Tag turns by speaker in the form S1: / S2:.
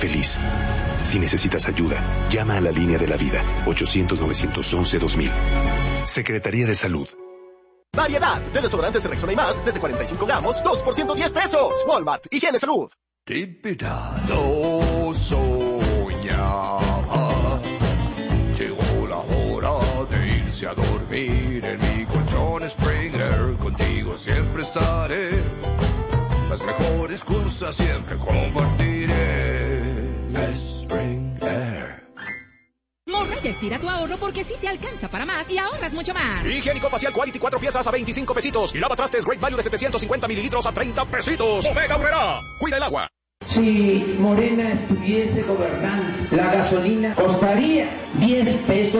S1: feliz. Si necesitas ayuda, llama a la línea de la vida, 800-911-2000. Secretaría de Salud.
S2: Variedad de desodorantes Rexona y más, desde 45 gramos, 2 por 110 pesos. Walmart, higiene, salud.
S3: Lo soñaba. Llegó la hora de irse a dormir en mi colchón Springer. Contigo siempre estaré. Las mejores cosas siempre compartiré. Springer.
S4: Morraya estira tu ahorro porque sí te alcanza para más y ahorras mucho más.
S2: Higiénico facial Quality 4 piezas a 25 pesitos. Y lavatrastes Great Value de 750 mililitros a 30 pesitos. Bodega Aurrerá. Cuida el agua.
S5: Si Morena estuviese gobernando, la gasolina costaría 10 pesos.